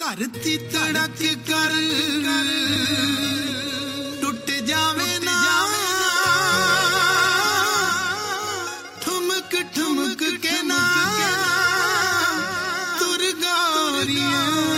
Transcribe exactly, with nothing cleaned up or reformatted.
धरती धड़क कर टूट जावे ना ठुमक ठुमक के ना तुर गोरियां